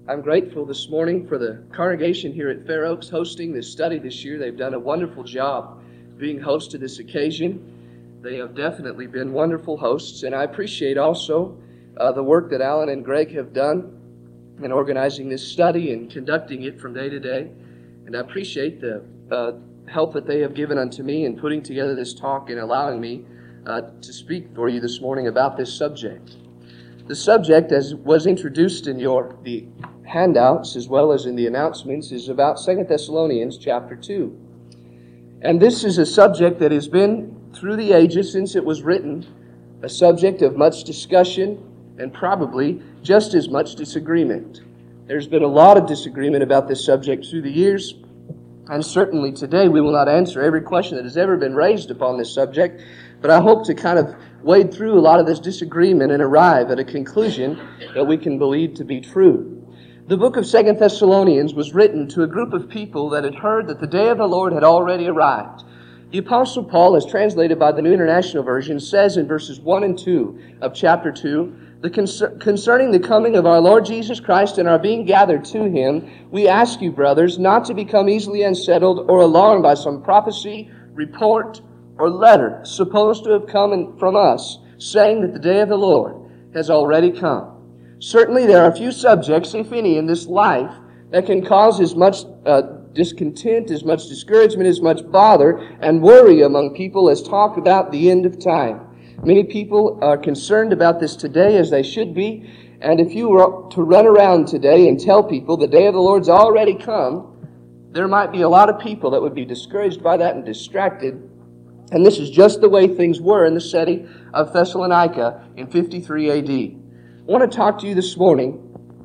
I'm grateful this morning for the congregation here at Fair Oaks hosting this study this year. They've done a wonderful job being host to this occasion. They have definitely been wonderful hosts, and I appreciate also the work that Alan and Greg have done in organizing this study and conducting it from day to day. And I appreciate the help that they have given unto me in putting together this talk and allowing me to speak for you this morning about this subject. The subject, as was introduced in the handouts as well as in the announcements, is about 2 Thessalonians chapter 2. And this is a subject that has been, through the ages since it was written, a subject of much discussion and probably just as much disagreement. There's been a lot of disagreement about this subject through the years, and certainly today we will not answer every question that has ever been raised upon this subject, but I hope to kind of wade through a lot of this disagreement and arrive at a conclusion that we can believe to be true. The book of 2 Thessalonians was written to a group of people that had heard that the day of the Lord had already arrived. The Apostle Paul, as translated by the New International Version, says in verses 1 and 2 of chapter 2, concerning the coming of our Lord Jesus Christ and our being gathered to Him, we ask you, brothers, not to become easily unsettled or alarmed by some prophecy, report, or letter supposed to have come from us, saying that the day of the Lord has already come. Certainly there are a few subjects, if any, in this life that can cause as much discontent, as much discouragement, as much bother and worry among people as talk about the end of time. Many people are concerned about this today, as they should be, and if you were to run around today and tell people the day of the Lord's already come, there might be a lot of people that would be discouraged by that and distracted. And this is just the way things were in the city of Thessalonica in 53 AD. I want to talk to you this morning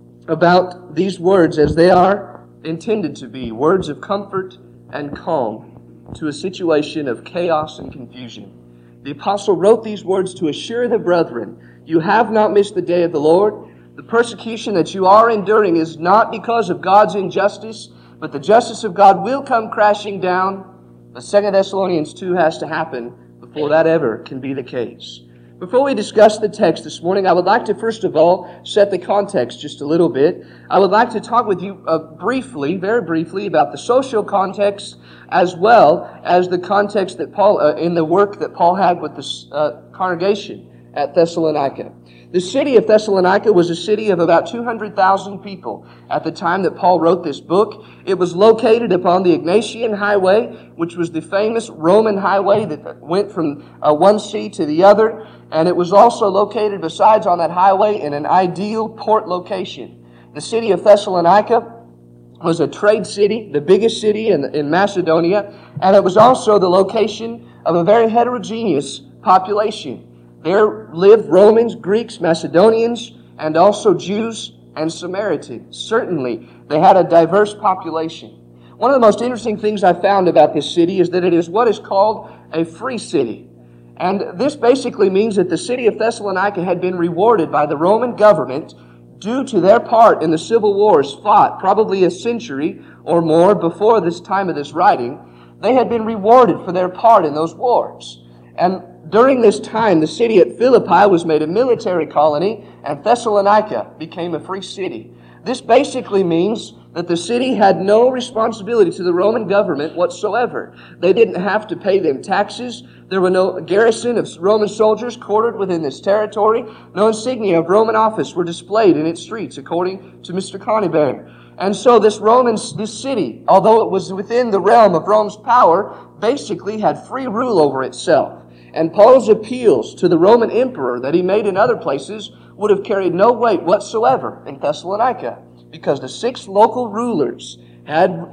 about these words as they are intended to be, words of comfort and calm to a situation of chaos and confusion. The apostle wrote these words to assure the brethren, you have not missed the day of the Lord. The persecution that you are enduring is not because of God's injustice, but the justice of God will come crashing down. But 2 Thessalonians 2 has to happen before that ever can be the case. Before we discuss the text this morning, I would like to first of all set the context just a little bit. I would like to talk with you very briefly, about the social context as well as the context that Paul, in the work that Paul had with the congregation at Thessalonica. The city of Thessalonica was a city of about 200,000 people at the time that Paul wrote this book. It was located upon the Egnatian Highway, which was the famous Roman highway that went from one sea to the other. And it was also located, besides on that highway, in an ideal port location. The city of Thessalonica was a trade city, the biggest city in Macedonia, and it was also the location of a very heterogeneous population. There lived Romans, Greeks, Macedonians, and also Jews and Samaritans. Certainly, they had a diverse population. One of the most interesting things I found about this city is that it is what is called a free city. And this basically means that the city of Thessalonica had been rewarded by the Roman government due to their part in the civil wars fought probably a century or more before this time of this writing. They had been rewarded for their part in those wars. And during this time, the city at Philippi was made a military colony, and Thessalonica became a free city. This basically means that the city had no responsibility to the Roman government whatsoever. They didn't have to pay them taxes. There were no garrison of Roman soldiers quartered within this territory. No insignia of Roman office were displayed in its streets, according to Mr. Conybeare. And so this city, although it was within the realm of Rome's power, basically had free rule over itself. And Paul's appeals to the Roman emperor that he made in other places would have carried no weight whatsoever in Thessalonica, because the 6 local rulers had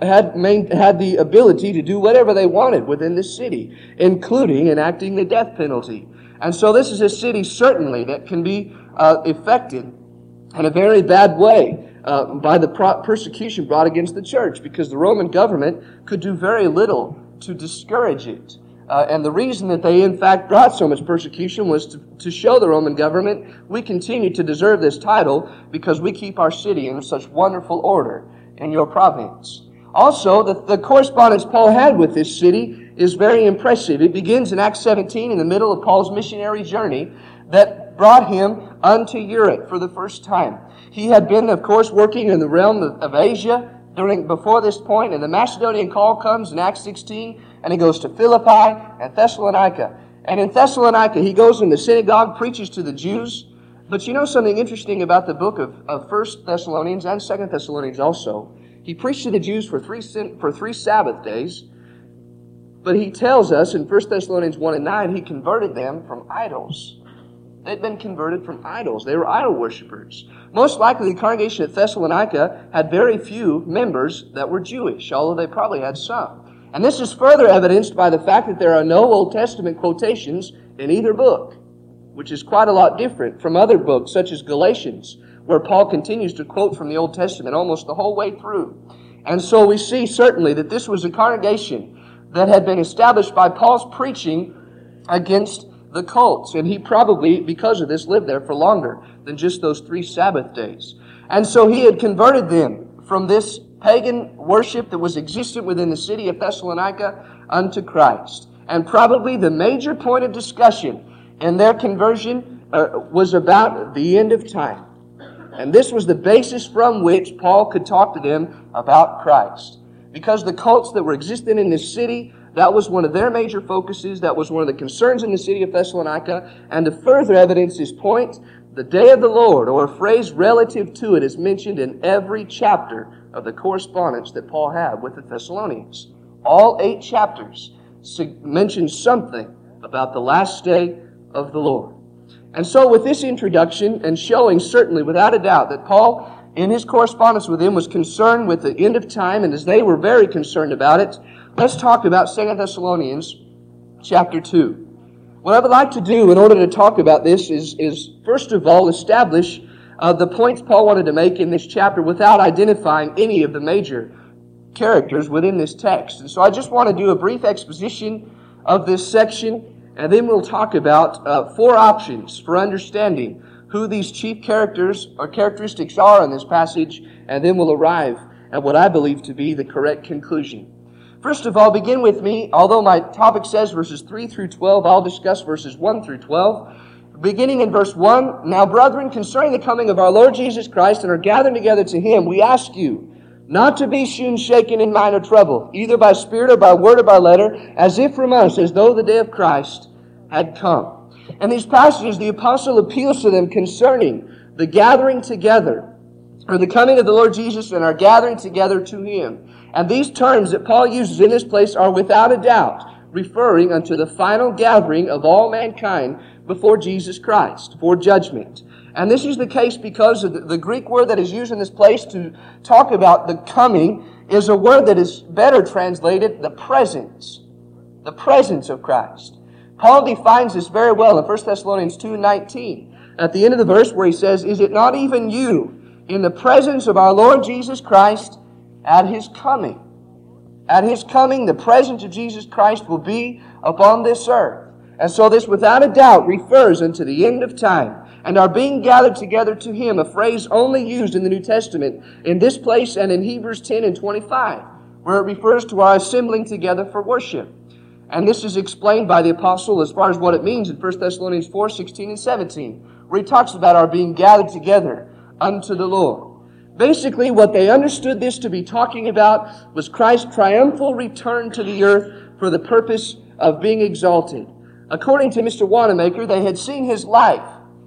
the ability to do whatever they wanted within the city, including enacting the death penalty. And so this is a city certainly that can be affected in a very bad way by the persecution brought against the church, because the Roman government could do very little to discourage it. And the reason that they in fact brought so much persecution was to show the Roman government, we continue to deserve this title because we keep our city in such wonderful order in your province. Also, the correspondence Paul had with this city is very impressive. It begins in Acts 17 in the middle of Paul's missionary journey, that brought him unto Europe for the first time. He had been, of course, working in the realm of Asia before this point, and the Macedonian call comes in Acts 16, and he goes to Philippi and Thessalonica. And in Thessalonica, he goes in the synagogue, preaches to the Jews. But you know something interesting about the book of 1 Thessalonians and 2 Thessalonians also? He preached to the Jews for three Sabbath days, but he tells us in 1 Thessalonians 1 and 9, he converted them from idols. They'd been converted from idols. They were idol worshippers. Most likely the congregation at Thessalonica had very few members that were Jewish, although they probably had some. And this is further evidenced by the fact that there are no Old Testament quotations in either book, which is quite a lot different from other books such as Galatians, where Paul continues to quote from the Old Testament almost the whole way through. And so we see certainly that this was a congregation that had been established by Paul's preaching against the cults. And he probably, because of this, lived there for longer than just those 3 Sabbath days. And so he had converted them from this pagan worship that was existent within the city of Thessalonica unto Christ. And probably the major point of discussion in their conversion was about the end of time. And this was the basis from which Paul could talk to them about Christ. Because the cults that were existing in this city, that was one of their major focuses. That was one of the concerns in the city of Thessalonica. And to further evidence his point, the day of the Lord, or a phrase relative to it, is mentioned in every chapter of the correspondence that Paul had with the Thessalonians. All 8 chapters mention something about the last day of the Lord. And so with this introduction, and showing certainly without a doubt that Paul, in his correspondence with them, was concerned with the end of time, and as they were very concerned about it, let's talk about 2 Thessalonians chapter 2. What I would like to do in order to talk about this is first of all, establish the points Paul wanted to make in this chapter without identifying any of the major characters within this text. And so I just want to do a brief exposition of this section, and then we'll talk about 4 options for understanding who these chief characters or characteristics are in this passage, and then we'll arrive at what I believe to be the correct conclusion. First of all, begin with me. Although my topic says verses 3 through 12, I'll discuss verses 1 through 12. Beginning in verse 1, "Now, brethren, concerning the coming of our Lord Jesus Christ and our gathering together to Him, we ask you not to be soon shaken in mind or trouble, either by spirit or by word or by letter, as if from us, as though the day of Christ had come." In these passages, the apostle appeals to them concerning the gathering together, or the coming of the Lord Jesus and our gathering together to Him. And these terms that Paul uses in this place are without a doubt referring unto the final gathering of all mankind before Jesus Christ, for judgment. And this is the case because of the Greek word that is used in this place to talk about the coming is a word that is better translated the presence of Christ. Paul defines this very well in 1 Thessalonians 2:19. At the end of the verse where he says, "Is it not even you in the presence of our Lord Jesus Christ at His coming?" At His coming, the presence of Jesus Christ will be upon this earth. And so this without a doubt refers unto the end of time and our being gathered together to Him, a phrase only used in the New Testament in this place and in Hebrews 10 and 25, where it refers to our assembling together for worship. And this is explained by the apostle as far as what it means in 1 Thessalonians 4, 16 and 17, where he talks about our being gathered together unto the Lord. Basically, what they understood this to be talking about was Christ's triumphal return to the earth for the purpose of being exalted. According to Mr. Wanamaker, they had seen His life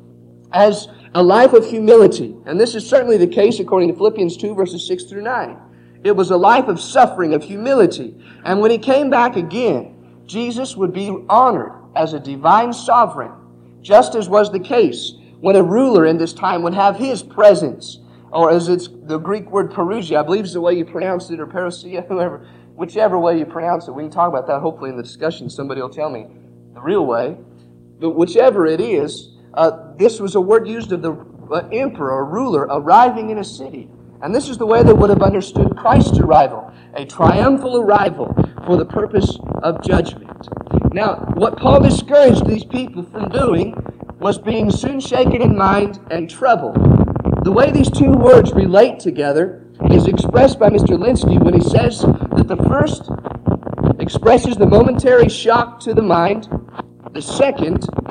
as a life of humility. And this is certainly the case according to Philippians 2, verses 6 through 9. It was a life of suffering, of humility. And when He came back again, Jesus would be honored as a divine sovereign, just as was the case when a ruler in this time would have his presence, or as it's the Greek word parousia, I believe is the way you pronounce it, or parousia, whichever way you pronounce it. We can talk about that hopefully in the discussion. Somebody will tell me the real way. But whichever it is, this was a word used of the emperor or ruler arriving in a city. And this is the way they would have understood Christ's arrival, a triumphal arrival for the purpose of judgment. Now, what Paul discouraged these people from doing was being soon shaken in mind and troubled. The way these two words relate together is expressed by Mr. Linsky when he says that the first expresses the momentary shock to the mind, the second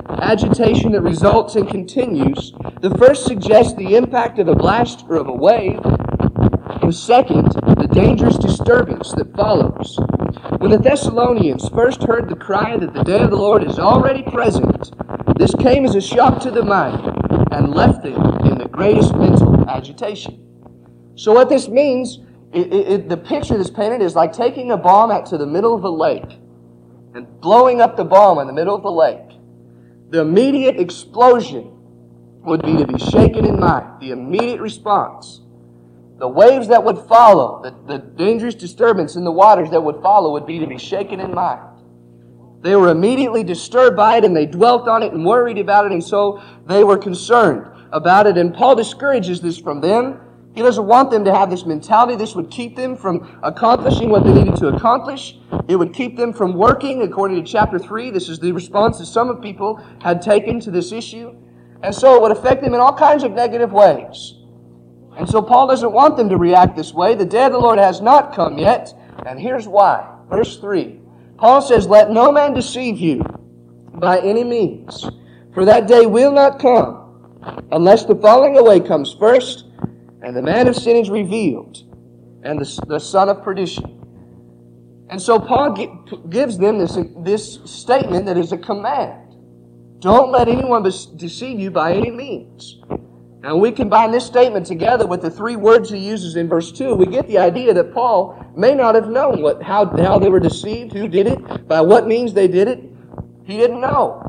agitation that results and continues. The first suggests the impact of a blast or of a wave. The second, the dangerous disturbance that follows. When the Thessalonians first heard the cry that the day of the Lord is already present, this came as a shock to the mind and left them in the greatest mental agitation. So what this means, the picture that's painted is like taking a bomb out to the middle of a lake and blowing up the bomb in the middle of the lake. The immediate explosion would be to be shaken in mind. The immediate response. The waves that would follow, the dangerous disturbance in the waters that would follow would be to be shaken in mind. They were immediately disturbed by it and they dwelt on it and worried about it, and so they were concerned about it. And Paul discourages this from them. He doesn't want them to have this mentality. This would keep them from accomplishing what they needed to accomplish. It would keep them from working. According to chapter 3, this is the response that some of people had taken to this issue. And so it would affect them in all kinds of negative ways. And so Paul doesn't want them to react this way. The day of the Lord has not come yet, and here's why. Verse 3. Paul says, "Let no man deceive you by any means, for that day will not come unless the falling away comes first, and the man of sin is revealed, and the son of perdition." And so Paul gives them this statement that is a command. Don't let anyone deceive you by any means. Now, we combine this statement together with the three words he uses in verse 2. We get the idea that Paul may not have known how they were deceived, who did it, by what means they did it. He didn't know.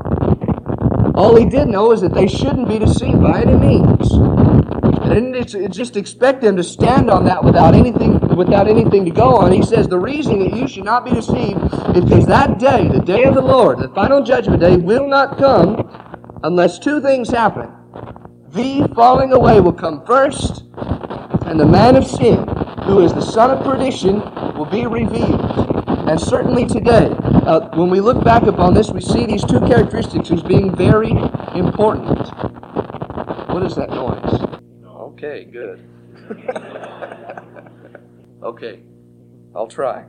All he did know is that they shouldn't be deceived by any means. And didn't just expect them to stand on that without anything to go on. He says the reason that you should not be deceived is because that day, the day of the Lord, the final judgment day, will not come unless two things happen. The falling away will come first, and the man of sin, who is the son of perdition, will be revealed. And certainly today, when we look back upon this, we see these two characteristics as being very important. What is that noise? Okay, good. Okay, I'll try.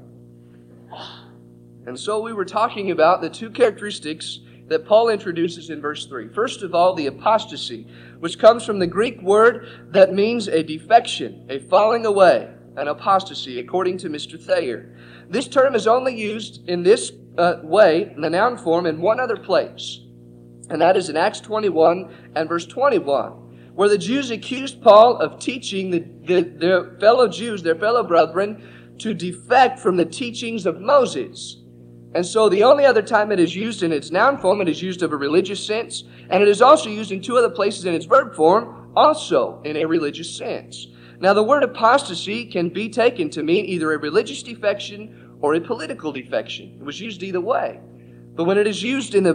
And so we were talking about the two characteristics that Paul introduces in verse 3. First of all, the apostasy, which comes from the Greek word that means a defection, a falling away, an apostasy, according to Mr. Thayer. This term is only used in this way, in the noun form, in one other place, and that is in Acts 21 and verse 21, where the Jews accused Paul of teaching their fellow Jews, their fellow brethren, to defect from the teachings of Moses. And so the only other time it is used in its noun form, it is used of a religious sense, and it is also used in two other places in its verb form, also in a religious sense. Now the word apostasy can be taken to mean either a religious defection or a political defection. It was used either way. But when it is used in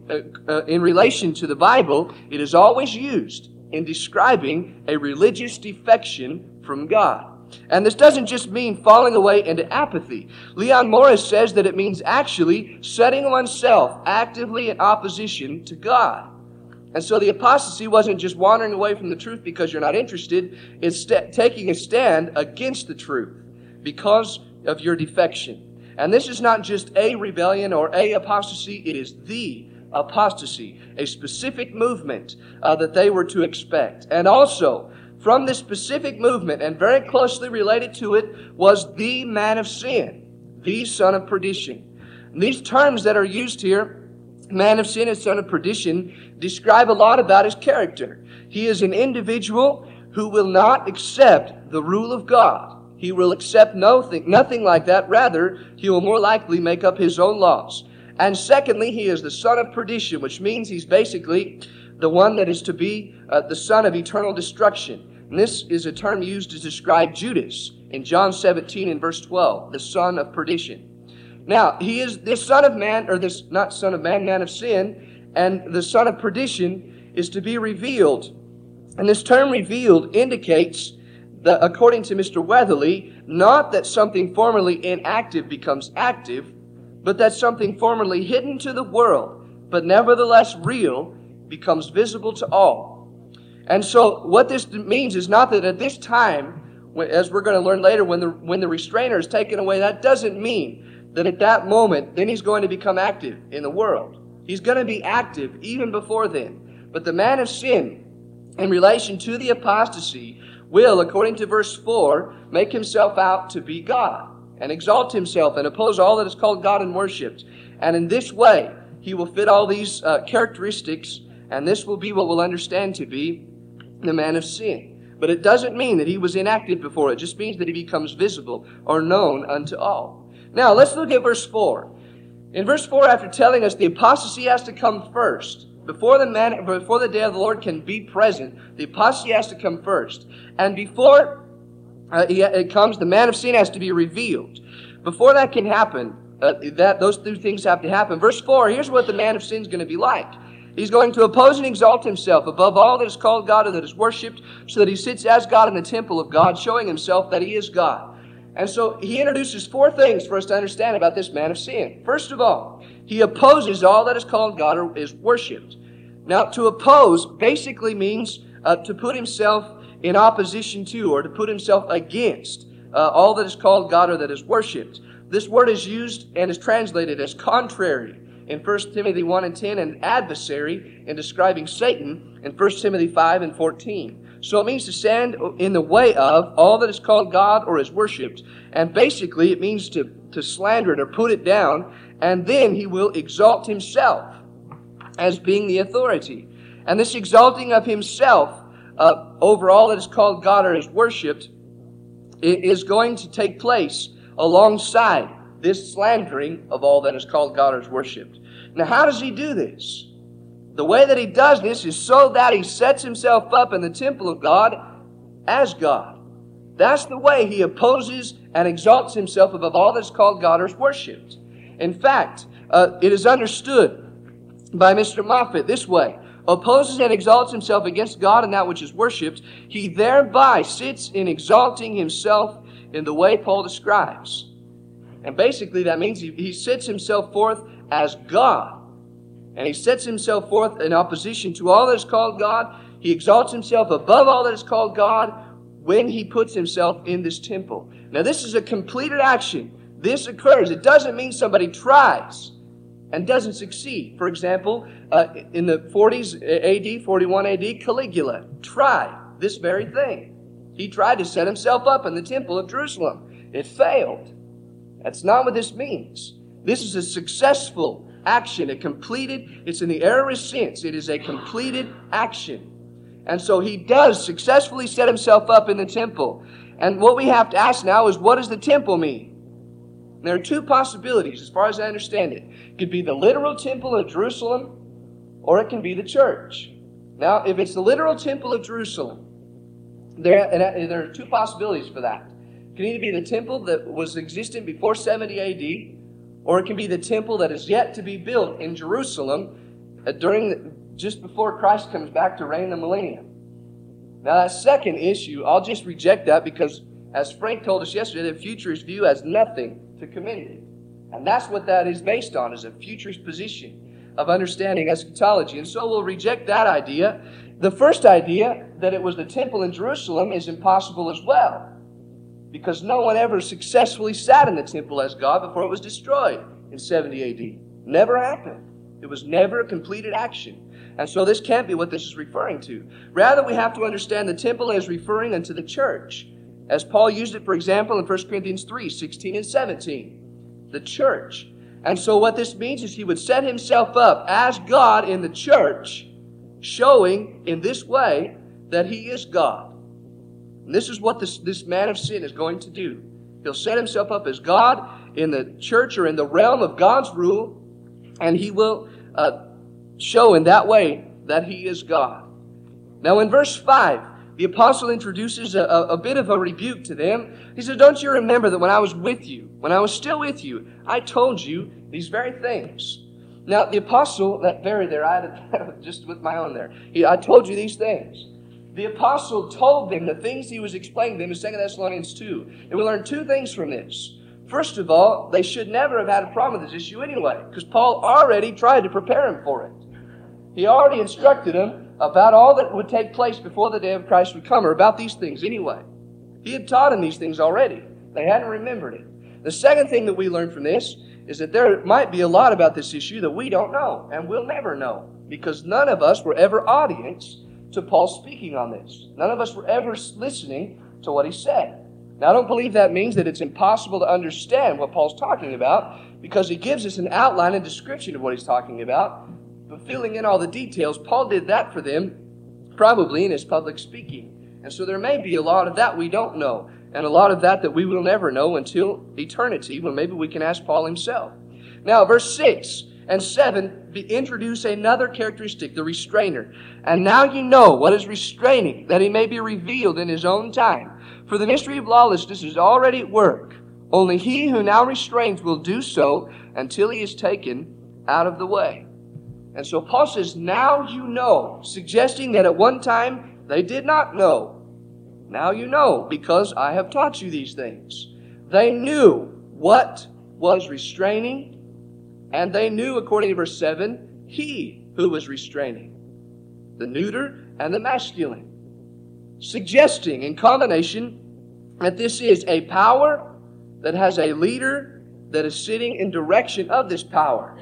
relation to the Bible, it is always used in describing a religious defection from God. And this doesn't just mean falling away into apathy. Leon Morris says that it means actually setting oneself actively in opposition to God. And so the apostasy wasn't just wandering away from the truth because you're not interested. It's taking a stand against the truth because of your defection. And this is not just a rebellion or a apostasy. It is the apostasy, a specific movement that they were to expect. And also, from this specific movement, and very closely related to it, was the man of sin, the son of perdition. And these terms that are used here, man of sin and son of perdition, describe a lot about his character. He is an individual who will not accept the rule of God. He will accept nothing like that. Rather, he will more likely make up his own laws. And secondly, he is the son of perdition, which means he's basically the one that is to be the son of eternal destruction. And this is a term used to describe Judas in John 17 and verse 12, the son of perdition. Now, he is this son of man, or this, not son of man, man of sin, and the son of perdition is to be revealed. And this term revealed indicates that, according to Mr. Weatherly, not that something formerly inactive becomes active, but that something formerly hidden to the world, but nevertheless real, becomes visible to all. And so what this means is not that at this time, as we're going to learn later, when the restrainer is taken away, that doesn't mean that at that moment, then he's going to become active in the world. He's going to be active even before then. But the man of sin, in relation to the apostasy, will, according to verse 4, make himself out to be God and exalt himself and oppose all that is called God and worshipped. And in this way, he will fit all these characteristics, and this will be what we'll understand to be the man of sin. But it doesn't mean that he was inactive before. It just means that he becomes visible or known unto all. Now, let's look at verse 4. In verse 4, after telling us the apostasy has to come first, before the day of the Lord can be present, the apostasy has to come first. And before it comes, the man of sin has to be revealed. Before that can happen, those two things have to happen. Verse 4, here's what the man of sin is going to be like. He's going to oppose and exalt himself above all that is called God and that is worshipped, so that he sits as God in the temple of God, showing himself that he is God. And so he introduces four things for us to understand about this man of sin. First of all, he opposes all that is called God or is worshipped. Now, to oppose basically means to put himself in opposition to, or to put himself against all that is called God or that is worshipped. This word is used and is translated as contrary in 1 Timothy 1 and 10, and adversary in describing Satan in 1 Timothy 5 and 14. So it means to stand in the way of all that is called God or is worshipped. And basically it means to slander it or put it down, and then he will exalt himself as being the authority. And this exalting of himself over all that is called God or is worshipped is going to take place alongside this slandering of all that is called God or is worshipped. Now, how does he do this? The way that he does this is so that he sets himself up in the temple of God as God. That's the way he opposes and exalts himself above all that is called God or is worshipped. In fact, it is understood by Mr. Moffat this way. Opposes and exalts himself against God and that which is worshipped. He thereby sits in exalting himself in the way Paul describes. And basically that means he sets himself forth as God. And he sets himself forth in opposition to all that is called God. He exalts himself above all that is called God when he puts himself in this temple. Now this is a completed action. This occurs. It doesn't mean somebody tries and doesn't succeed. For example, in the 40s AD, 41 AD, Caligula tried this very thing. He tried to set himself up in the temple of Jerusalem. It failed. That's not what this means. This is a successful action, it's in the aorist sense. It is a completed action. And so he does successfully set himself up in the temple. And what we have to ask now is, what does the temple mean? And there are two possibilities as far as I understand it. It could be the literal temple of Jerusalem, or it can be the church. Now, if it's the literal temple of Jerusalem, there are two possibilities for that. It can either be the temple that was existent before 70 AD, or it can be the temple that is yet to be built in Jerusalem just before Christ comes back to reign the millennium. Now that second issue, I'll just reject that because, as Frank told us yesterday, the futurist view has nothing to commend it. And that's what that is based on, is a futurist position of understanding eschatology. And so we'll reject that idea. The first idea, that it was the temple in Jerusalem, is impossible as well, because no one ever successfully sat in the temple as God before it was destroyed in 70 AD. Never happened. It was never a completed action. And so this can't be what this is referring to. Rather, we have to understand the temple as referring unto the church, as Paul used it, for example, in 1 Corinthians 3, 16 and 17. The church. And so what this means is he would set himself up as God in the church, showing in this way that he is God. And this is what this man of sin is going to do. He'll set himself up as God in the church or in the realm of God's rule, and he will show in that way that he is God. Now in verse 5, the apostle introduces a bit of a rebuke to them. He says, don't you remember that when I was with you, when I was still with you, I told you these very things. Now the apostle, that very there, I had just with my own there. I told you these things. The apostle told them the things he was explaining to them in 2 Thessalonians 2. And we learn two things from this. First of all, they should never have had a problem with this issue anyway, because Paul already tried to prepare him for it. He already instructed them about all that would take place before the day of Christ would come, or about these things anyway. He had taught them these things already. They hadn't remembered it. The second thing that we learn from this is that there might be a lot about this issue that we don't know and we'll never know, because none of us were ever audience to Paul speaking on this. None of us were ever listening to what he said. Now, I don't believe that means that it's impossible to understand what Paul's talking about, because he gives us an outline and description of what he's talking about. But filling in all the details, Paul did that for them probably in his public speaking. And so there may be a lot of that we don't know, and a lot of that we will never know until eternity, when maybe we can ask Paul himself. Now, verse 6 and 7 introduce another characteristic, the restrainer. And now you know what is restraining, that he may be revealed in his own time. For the mystery of lawlessness is already at work. Only he who now restrains will do so until he is taken out of the way. And so Paul says, now you know, suggesting that at one time they did not know. Now you know, because I have taught you these things. They knew what was restraining, and they knew, according to verse 7, he who was restraining, the neuter and the masculine, suggesting in combination that this is a power that has a leader that is sitting in direction of this power.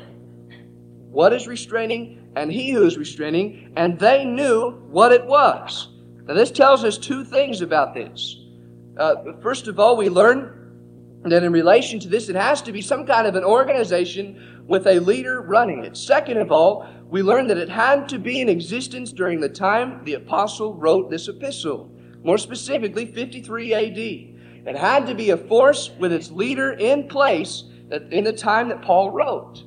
What is restraining, and he who is restraining, and they knew what it was. Now this tells us two things about this. First of all, we learn that in relation to this, it has to be some kind of an organization with a leader running it. Second of all, we learn that it had to be in existence during the time the apostle wrote this epistle. More specifically, 53 AD. It had to be a force with its leader in place in the time that Paul wrote.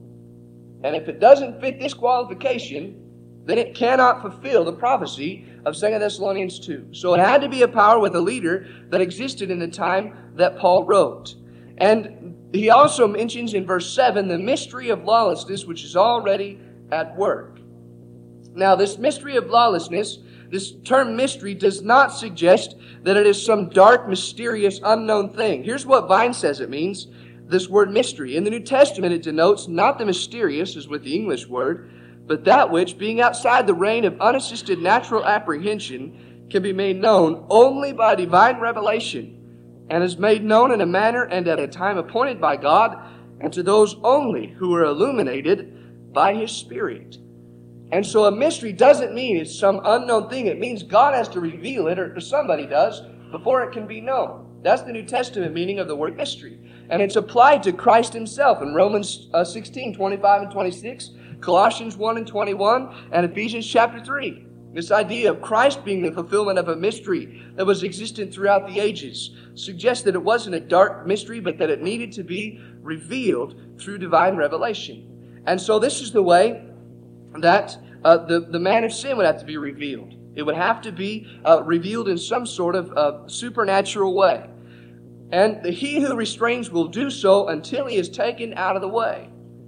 And if it doesn't fit this qualification, then it cannot fulfill the prophecy of 2 Thessalonians 2. So it had to be a power with a leader that existed in the time that Paul wrote. And he also mentions in verse 7 the mystery of lawlessness, which is already at work. Now, this mystery of lawlessness, this term mystery, does not suggest that it is some dark, mysterious, unknown thing. Here's what Vine says it means, this word mystery. In the New Testament, it denotes not the mysterious, as with the English word, but that which, being outside the reign of unassisted natural apprehension, can be made known only by divine revelation, and is made known in a manner and at a time appointed by God, and to those only who are illuminated by His Spirit. And so a mystery doesn't mean it's some unknown thing. It means God has to reveal it, or somebody does, before it can be known. That's the New Testament meaning of the word mystery. And it's applied to Christ Himself in Romans 16, 25 and 26, Colossians 1 and 21, and Ephesians chapter 3. This idea of Christ being the fulfillment of a mystery that was existent throughout the ages suggests that it wasn't a dark mystery, but that it needed to be revealed through divine revelation. And so this is the way that the man of sin would have to be revealed. It would have to be revealed in some sort of supernatural way. And he who restrains will do so until he is taken out of the way.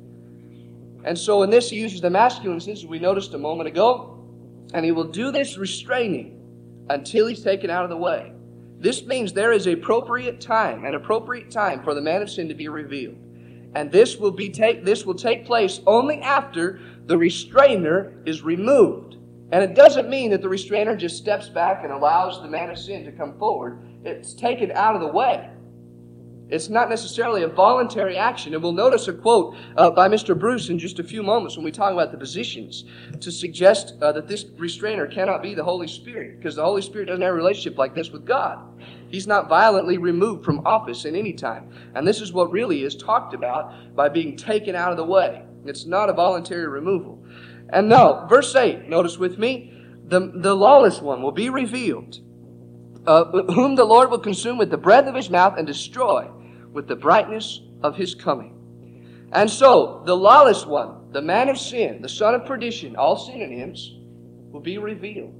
And so in this he uses the masculine sense, as we noticed a moment ago. And he will do this restraining until he's taken out of the way. This means there is an appropriate time for the man of sin to be revealed. And this will take place only after the restrainer is removed. And it doesn't mean that the restrainer just steps back and allows the man of sin to come forward. It's taken out of the way. It's not necessarily a voluntary action. And we'll notice a quote by Mr. Bruce in just a few moments when we talk about the positions to suggest that this restrainer cannot be the Holy Spirit, because the Holy Spirit doesn't have a relationship like this with God. He's not violently removed from office at any time. And this is what really is talked about by being taken out of the way. It's not a voluntary removal. And now, verse 8, notice with me, the lawless one will be revealed, whom the Lord will consume with the breath of His mouth and destroy with the brightness of His coming. And so, the lawless one, the man of sin, the son of perdition, all synonyms, will be revealed.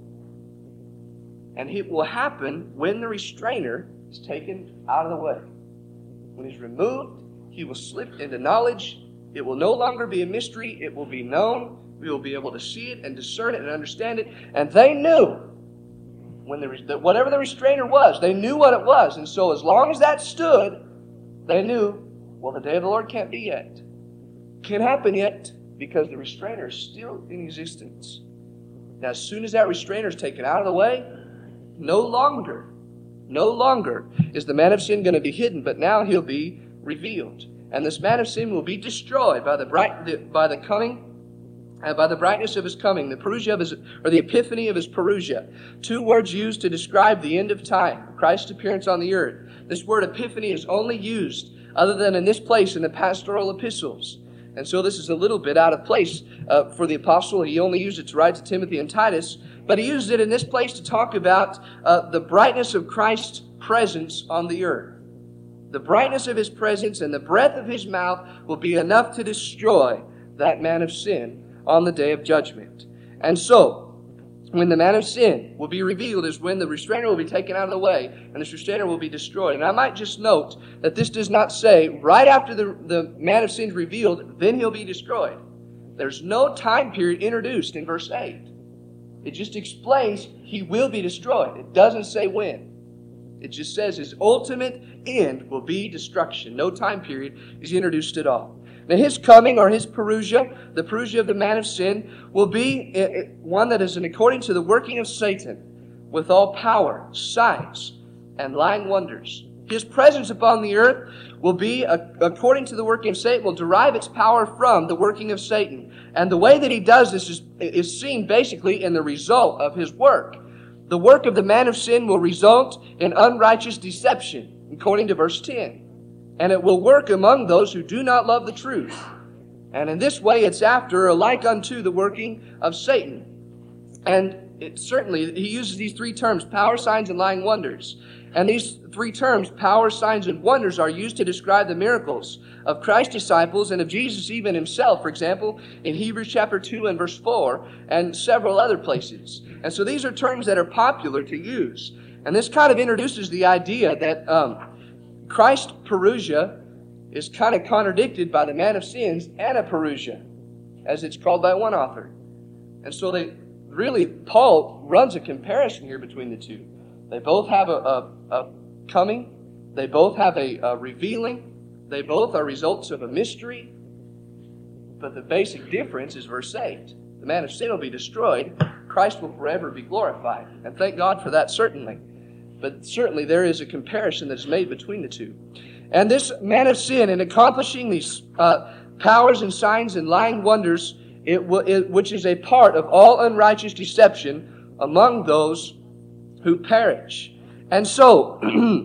And it will happen when the restrainer is taken out of the way. When he's removed, he will slip into knowledge. It will no longer be a mystery. It will be known. We will be able to see it and discern it and understand it. And they knew whatever the restrainer was, they knew what it was. And so as long as that stood, they knew, well, the day of the Lord can't be yet. Can't happen yet, because the restrainer is still in existence. Now, as soon as that restrainer is taken out of the way, no longer is the man of sin going to be hidden, but now he'll be revealed. And this man of sin will be destroyed by the brightness of his coming, the parousia of his, or the epiphany of his parousia. Two words used to describe the end of time, Christ's appearance on the earth. This word epiphany is only used, other than in this place, in the pastoral epistles. And so this is a little bit out of place for the apostle. He only used it to write to Timothy and Titus, but he used it in this place to talk about the brightness of Christ's presence on the earth. The brightness of his presence and the breath of his mouth will be enough to destroy that man of sin on the day of judgment. And so, when the man of sin will be revealed is when the restrainer will be taken out of the way and this restrainer will be destroyed. And I might just note that this does not say right after the man of sin is revealed, then he'll be destroyed. There's no time period introduced in verse 8. It just explains he will be destroyed. It doesn't say when. It just says his ultimate end will be destruction. No time period is introduced at all. Now his coming, or his parousia, the parousia of the man of sin, will be one that is according to the working of Satan, with all power, signs, and lying wonders. His presence upon the earth will be, according to the working of Satan, will derive its power from the working of Satan. And the way that he does this is seen basically in the result of his work. The work of the man of sin will result in unrighteous deception, according to verse 10. And it will work among those who do not love the truth. And in this way it's after, or like unto, the working of Satan. And certainly he uses these three terms, power, signs, and lying wonders. And these three terms, power, signs, and wonders, are used to describe the miracles of Christ's disciples and of Jesus even himself. For example, in Hebrews chapter 2 and verse 4, and several other places. And so these are terms that are popular to use. And this kind of introduces the idea that Christ's parousia is kind of contradicted by the man of sin's anaparousia, as it's called by one author. And so Paul runs a comparison here between the two. They both have a coming. They both have a revealing. They both are results of a mystery. But the basic difference is verse 8. The man of sin will be destroyed. Christ will forever be glorified. And thank God for that, certainly. But certainly there is a comparison that's made between the two. And this man of sin, in accomplishing these powers and signs and lying wonders, which is a part of all unrighteous deception among those who perish. And so,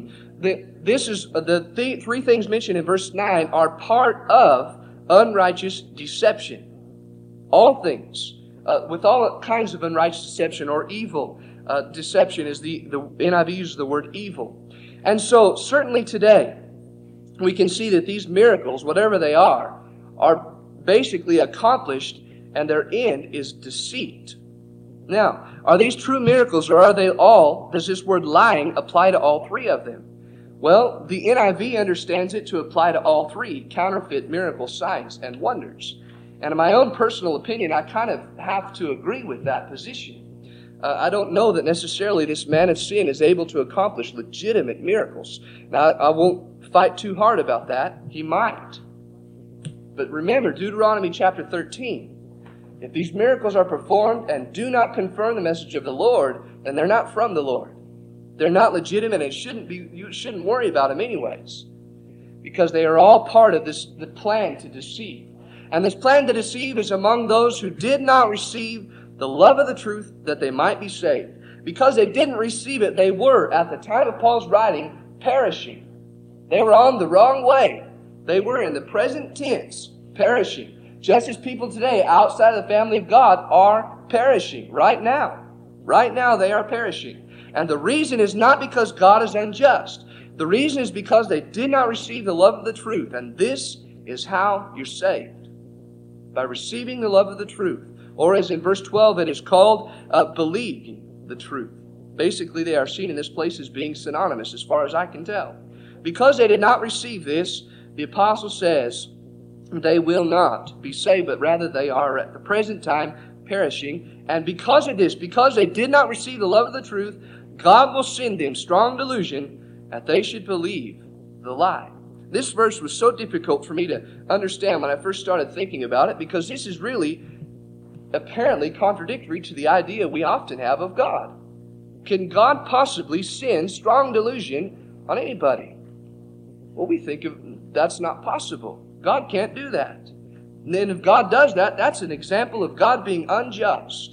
the three things mentioned in verse 9 are part of unrighteous deception. All things, with all kinds of unrighteous deception or evil deception, is the NIV uses the word evil. And so, certainly today, we can see that these miracles, whatever they are basically accomplished, and their end is deceit. Now, are these true miracles, or are they all? Does this word lying apply to all three of them? Well, the NIV understands it to apply to all three: counterfeit miracles, signs, and wonders. And in my own personal opinion, I kind of have to agree with that position. I don't know that necessarily this man of sin is able to accomplish legitimate miracles. Now, I won't fight too hard about that. He might. But remember, Deuteronomy chapter 13. If these miracles are performed and do not confirm the message of the Lord, then they're not from the Lord. They're not legitimate, and you shouldn't worry about them anyways. Because they are all part of the plan to deceive. And this plan to deceive is among those who did not receive the love of the truth that they might be saved. Because they didn't receive it, they were, at the time of Paul's writing, perishing. They were on the wrong way. They were, in the present tense, perishing. Just as people today outside of the family of God are perishing right now. Right now they are perishing. And the reason is not because God is unjust. The reason is because they did not receive the love of the truth. And this is how you're saved. By receiving the love of the truth. Or as in verse 12 it is called, believing the truth. Basically they are seen in this place as being synonymous as far as I can tell. Because they did not receive this, the apostle says, they will not be saved, but rather they are at the present time perishing. And because of this, because they did not receive the love of the truth, God will send them strong delusion that they should believe the lie. This verse was so difficult for me to understand when I first started thinking about it, because this is really apparently contradictory to the idea we often have of God. Can God possibly send strong delusion on anybody? Well, we think of That's not possible. God can't do that. And then if God does that, that's an example of God being unjust.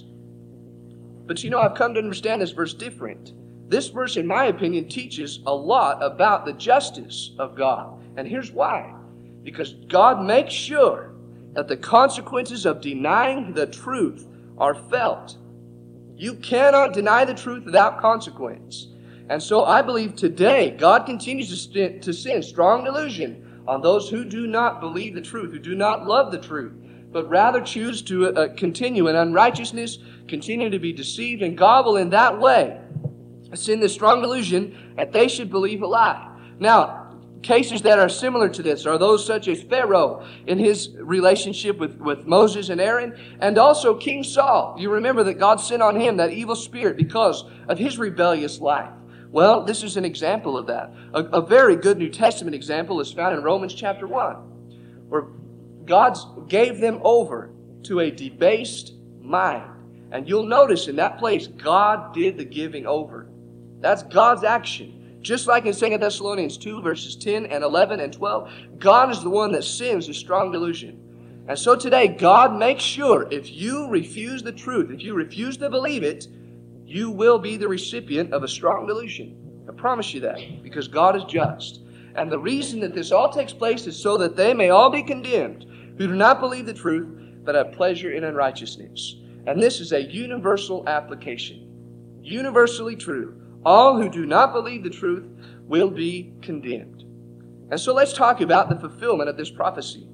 But I've come to understand this verse different. This verse, in my opinion, teaches a lot about the justice of God. And here's why. Because God makes sure that the consequences of denying the truth are felt. You cannot deny the truth without consequence. And so I believe today God continues to send strong delusion on those who do not believe the truth, who do not love the truth, but rather choose to continue in unrighteousness, continue to be deceived, and God will in that way send this strong delusion that they should believe a lie. Now, cases that are similar to this are those such as Pharaoh in his relationship with Moses and Aaron, and also King Saul. You remember that God sent on him that evil spirit because of his rebellious life. Well, this is an example of that. A very good New Testament example is found in Romans chapter 1, where God gave them over to a debased mind. And you'll notice in that place, God did the giving over. That's God's action. Just like in 2 Thessalonians 2, verses 10 and 11 and 12, God is the one that sends a strong delusion. And so today, God makes sure if you refuse the truth, if you refuse to believe it, you will be the recipient of a strong delusion. I promise you that, because God is just. And the reason that this all takes place is so that they may all be condemned who do not believe the truth, but have pleasure in unrighteousness. And this is a universal application. Universally true. All who do not believe the truth will be condemned. And so let's talk about the fulfillment of this prophecy.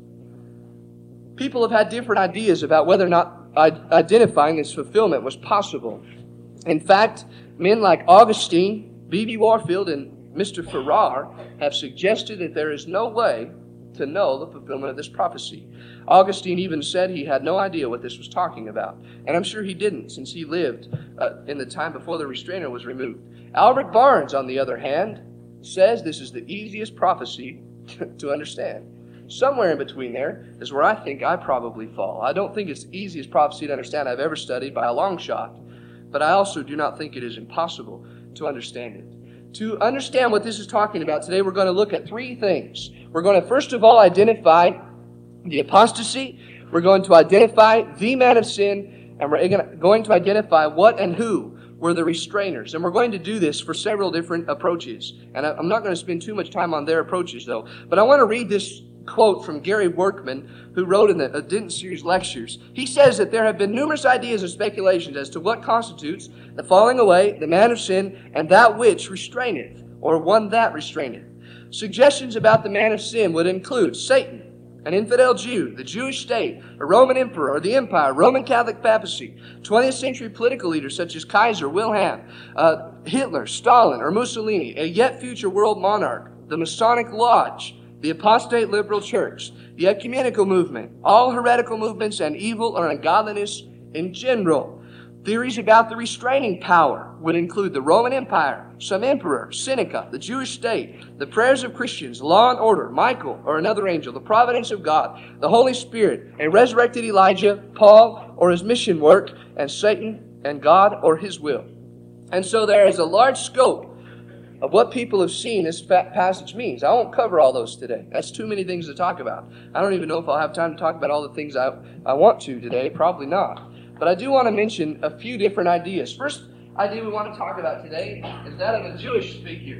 People have had different ideas about whether or not identifying this fulfillment was possible. In fact, men like Augustine, B.B. Warfield, and Mr. Farrar have suggested that there is no way to know the fulfillment of this prophecy. Augustine even said he had no idea what this was talking about. And I'm sure he didn't, since he lived in the time before the restrainer was removed. Albert Barnes, on the other hand, says this is the easiest prophecy to understand. Somewhere in between there is where I think I probably fall. I don't think it's the easiest prophecy to understand I've ever studied by a long shot. But I also do not think it is impossible to understand it. To understand what this is talking about today, we're going to look at three things. We're going to first of all identify the apostasy. We're going to identify the man of sin. And we're going to identify what and who were the restrainers. And we're going to do this for several different approaches. And I'm not going to spend too much time on their approaches, though. But I want to read this quote from Gary Workman, who wrote in the Denton Series Lectures. He says that there have been numerous ideas and speculations as to what constitutes the falling away, the man of sin, and that which restraineth, or one that restraineth. Suggestions about the man of sin would include Satan, an infidel Jew, the Jewish state, a Roman emperor or the empire, Roman Catholic papacy, 20th century political leaders such as Kaiser Wilhelm, Hitler, Stalin, or Mussolini, a yet future world monarch, the Masonic Lodge, the apostate liberal church, the ecumenical movement, all heretical movements, and evil or ungodliness in general. Theories about the restraining power would include the Roman Empire, some emperor, Seneca, the Jewish state, the prayers of Christians, law and order, Michael or another angel, the providence of God, the Holy Spirit, a resurrected Elijah, Paul or his mission work, and Satan and God or his will. And so there is a large scope of what people have seen this passage means. I won't cover all those today. That's too many things to talk about. I don't even know if I'll have time to talk about all the things I want to today. Probably not. But I do want to mention a few different ideas. First idea we want to talk about today is that of a Jewish figure.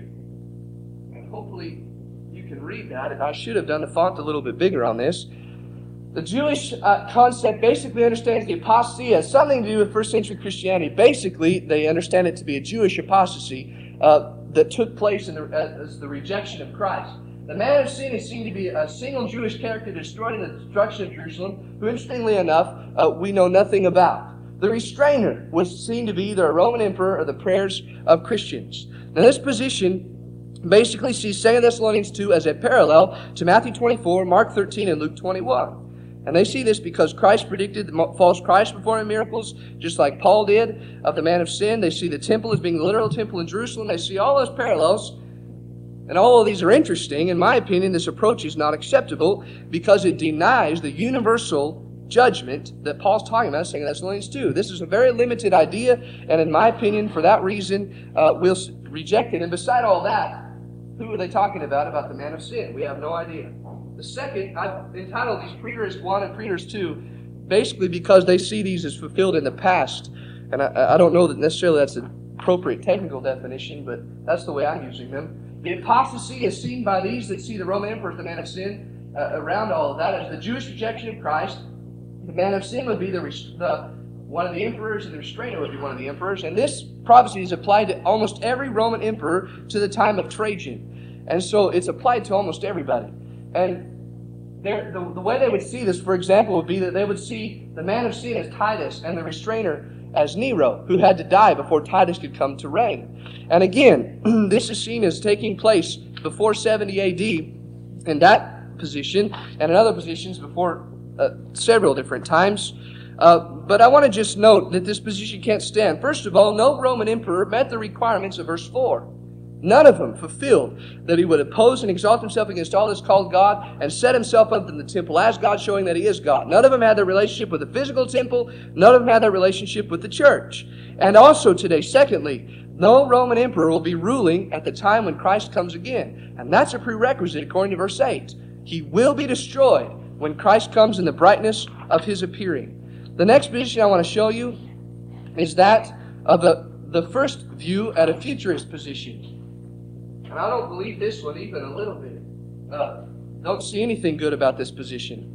And hopefully you can read that. I should have done the font a little bit bigger on this. The Jewish concept basically understands the apostasy as something to do with first century Christianity. Basically, they understand it to be a Jewish apostasy that took place as the rejection of Christ. The man of sin is seen to be a single Jewish character destroyed in the destruction of Jerusalem, who, interestingly enough, we know nothing about. The restrainer was seen to be either a Roman emperor or the prayers of Christians. Now, this position basically sees 2 Thessalonians 2 as a parallel to Matthew 24, Mark 13, and Luke 21. And they see this because Christ predicted the false Christ performing miracles, just like Paul did of the man of sin. They see the temple as being the literal temple in Jerusalem. They see all those parallels. And all of these are interesting. In my opinion, this approach is not acceptable because it denies the universal judgment that Paul's talking about in 2 Thessalonians 2. This is a very limited idea, and in my opinion, for that reason, we'll reject it. And beside all that, Who are they talking about? About the man of sin. We have no idea. The second, I've entitled these preterists 1 and preterists 2, basically because they see these as fulfilled in the past. And I don't know that necessarily that's an appropriate technical definition, but that's the way I'm using them. The apostasy is seen by these that see the Roman emperor as the man of sin. Around all of that, as the Jewish rejection of Christ, the man of sin would be one of the emperors, and the restrainer would be one of the emperors. And this prophecy is applied to almost every Roman emperor to the time of Trajan. And so it's applied to almost everybody. And the way they would see this, for example, would be that they would see the man of sin as Titus and the restrainer as Nero, who had to die before Titus could come to reign. And again, this is seen as taking place before 70 AD in that position, and in other positions before several different times. But I want to just note that this position can't stand. First of all, no Roman emperor met the requirements of verse 4. None of them fulfilled that he would oppose and exalt himself against all that's called God and set himself up in the temple as God, showing that he is God. None of them had their relationship with the physical temple. None of them had their relationship with the church. And also today, secondly, no Roman emperor will be ruling at the time when Christ comes again. And that's a prerequisite according to verse 8. He will be destroyed when Christ comes in the brightness of his appearing. The next position I want to show you is that of the first view at a futurist position. And I don't believe this one even a little bit. Don't see anything good about this position.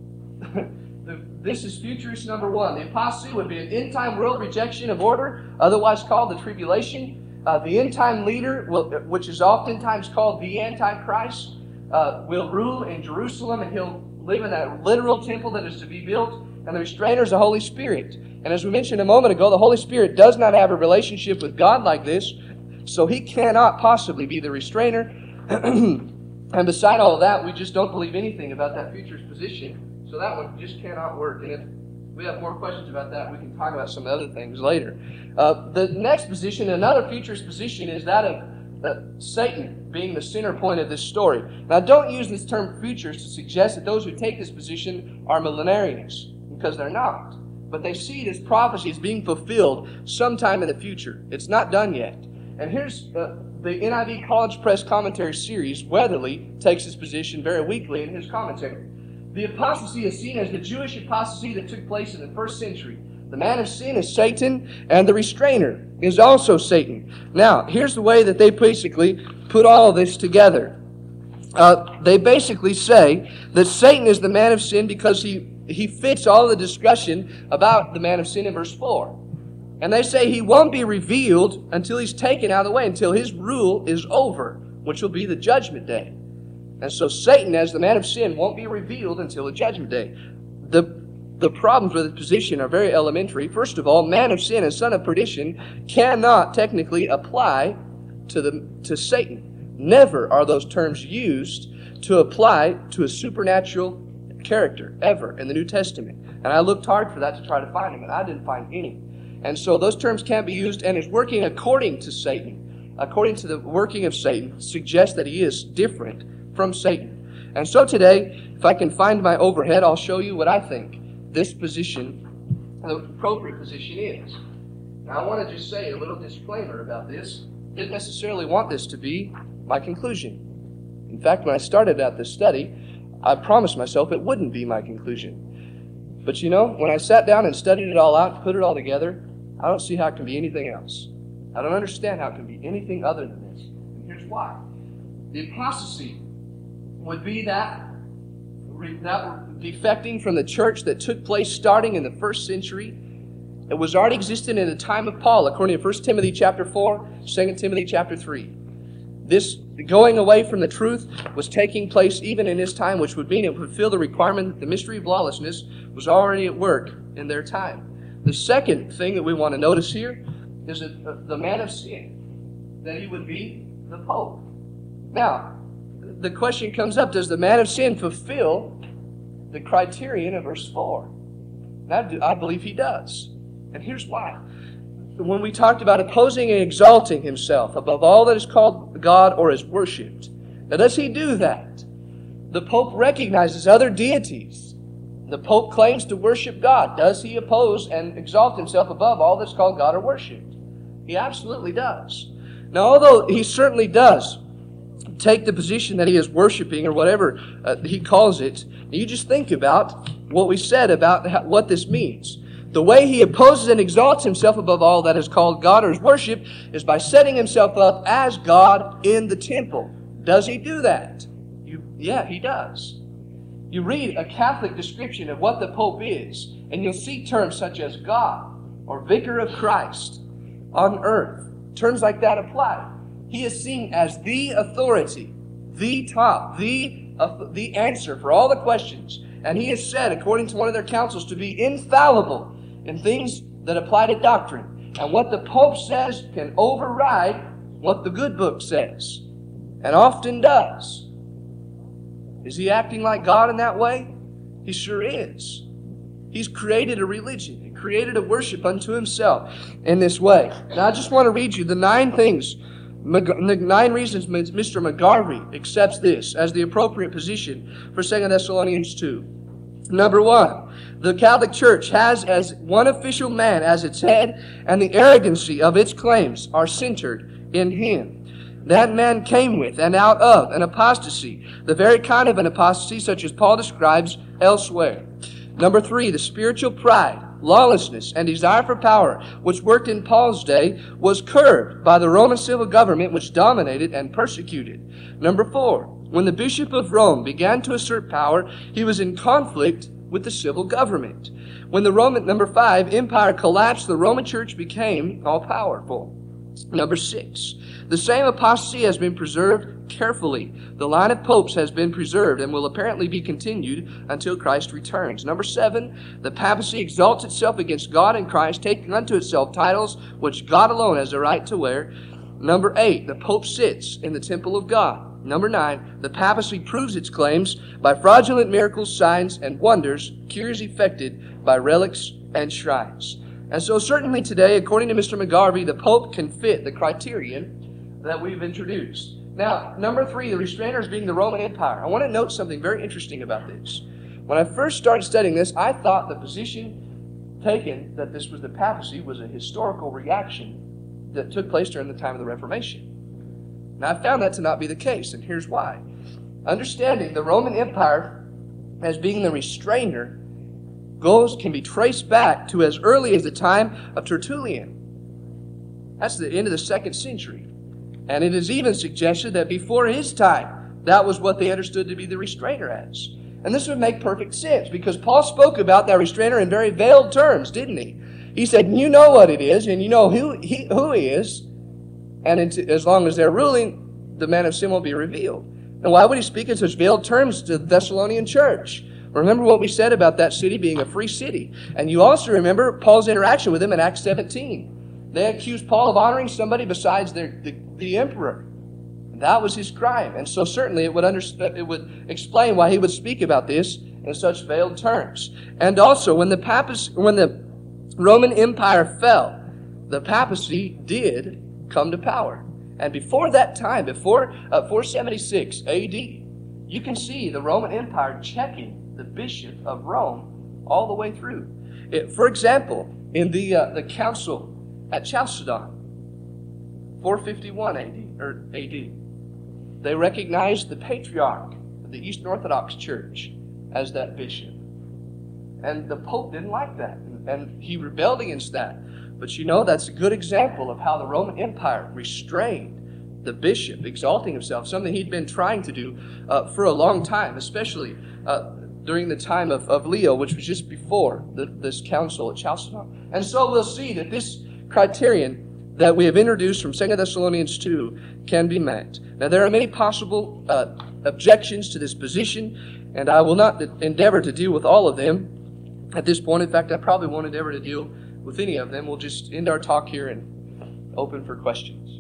This is futurist number 1. The apostasy would be an end-time world rejection of order, otherwise called the tribulation. The end-time leader, which is oftentimes called the Antichrist, will rule in Jerusalem, and he'll live in that literal temple that is to be built. And the restrainer is the Holy Spirit. And as we mentioned a moment ago, the Holy Spirit does not have a relationship with God like this, so he cannot possibly be the restrainer. And beside all of that, we just don't believe anything about that futurist position. So that one just cannot work. And if we have more questions about that, we can talk about some other things later. The next position, another futurist position, is that of Satan being the center point of this story. Now, don't use this term futurist to suggest that those who take this position are millenarians, because they're not. But they see this prophecy as being fulfilled sometime in the future. It's not done yet. And here's the NIV College Press Commentary series. Weatherly takes this position very weakly in his commentary. The apostasy is seen as the Jewish apostasy that took place in the first century. The man of sin is Satan, and the restrainer is also Satan. Now, here's the way that they basically put all of this together. They basically say that Satan is the man of sin because he fits all the discussion about the man of sin in verse 4. And they say he won't be revealed until he's taken out of the way, until his rule is over, which will be the judgment day. And so Satan, as the man of sin, won't be revealed until the judgment day. The problems with the position are very elementary. First of all, man of sin and son of perdition cannot technically apply to Satan. Never are those terms used to apply to a supernatural character, ever, in the New Testament. And I looked hard for that to try to find them, and I didn't find any. And so those terms can't be used, and is working according to Satan. According to the working of Satan, suggests that he is different from Satan. And so today, if I can find my overhead, I'll show you what I think this position, the appropriate position is. Now I want to just say a little disclaimer about this. I didn't necessarily want this to be my conclusion. In fact, when I started out this study, I promised myself it wouldn't be my conclusion. But you know, when I sat down and studied it all out, put it all together, I don't see how it can be anything else. I don't understand how it can be anything other than this. And here's why. The apostasy would be that defecting from the church that took place starting in the first century. It was already existing in the time of Paul, according to 1 Timothy chapter 4, 2 Timothy chapter 3. This going away from the truth was taking place even in his time, which would mean it would fulfill the requirement that the mystery of lawlessness was already at work in their time. The second thing that we want to notice here is that the man of sin, that he would be the Pope. Now, the question comes up, does the man of sin fulfill the criterion of verse 4? And I believe he does. And here's why. When we talked about opposing and exalting himself above all that is called God or is worshipped, now does he do that? The Pope recognizes other deities. The Pope claims to worship God. Does he oppose and exalt himself above all that's called God or worshipped? He absolutely does. Now, although he certainly does take the position that he is worshiping, or whatever he calls it, you just think about what we said about what this means. The way he opposes and exalts himself above all that is called God or is worship is by setting himself up as God in the temple. Does he do that? Yeah, he does. You read a Catholic description of what the Pope is, and you'll see terms such as God or Vicar of Christ on earth. Terms like that apply. He is seen as the authority, the top, the answer for all the questions. And he is said, according to one of their councils, to be infallible in things that apply to doctrine. And what the Pope says can override what the good book says, and often does. Is he acting like God in that way? He sure is. He's created a religion. He created a worship unto himself in this way. Now I just want to read you the 9 things, the 9 reasons Mr. McGarvey accepts this as the appropriate position for 2 Thessalonians 2. Number 1, the Catholic Church has as one official man as its head, and the arrogancy of its claims are centered in him. That man came with and out of an apostasy, the very kind of an apostasy such as Paul describes elsewhere. Number 3, the spiritual pride, lawlessness, and desire for power, which worked in Paul's day, was curbed by the Roman civil government, which dominated and persecuted. Number 4, when the Bishop of Rome began to assert power, he was in conflict with the civil government. When the Number 5, empire collapsed, the Roman Church became all-powerful. Number 6, the same apostasy has been preserved carefully. The line of popes has been preserved and will apparently be continued until Christ returns. Number 7, the papacy exalts itself against God and Christ, taking unto itself titles which God alone has a right to wear. Number 8, the Pope sits in the temple of God. Number 9, the papacy proves its claims by fraudulent miracles, signs, and wonders, cures effected by relics and shrines. And so certainly today, according to Mr. McGarvey, the Pope can fit the criterion that we've introduced. Now, number 3, the restrainers being the Roman Empire. I want to note something very interesting about this. When I first started studying this, I thought the position taken that this was the papacy was a historical reaction that took place during the time of the Reformation. Now, I found that to not be the case, and here's why. Understanding the Roman Empire as being the restrainer can be traced back to as early as the time of Tertullian. That's the end of the 2nd century. And it is even suggested that before his time, that was what they understood to be the restrainer as. And this would make perfect sense, because Paul spoke about that restrainer in very veiled terms, didn't he? He said, you know what it is, and you know who he is, and as long as they're ruling, the man of sin will be revealed. And why would he speak in such veiled terms to the Thessalonian church? Remember what we said about that city being a free city. And you also remember Paul's interaction with them in Acts 17. They accused Paul of honoring somebody besides the emperor. And that was his crime. And so certainly it would explain why he would speak about this in such veiled terms. And also, when the Roman Empire fell, the papacy did come to power. And before that time, before 476 AD, you can see the Roman Empire checking the Bishop of Rome all the way through. For example, in the council at Chalcedon, 451 AD, they recognized the patriarch of the Eastern Orthodox Church as that bishop. And the Pope didn't like that, and he rebelled against that. But you know, that's a good example of how the Roman Empire restrained the bishop, exalting himself, something he'd been trying to do for a long time, especially during the time of Leo, which was just before this council at Chalcedon. And so we'll see that this criterion that we have introduced from 2 Thessalonians 2 can be met. Now, there are many possible objections to this position, and I will not endeavor to deal with all of them at this point. In fact, I probably won't endeavor to deal with any of them. We'll just end our talk here and open for questions.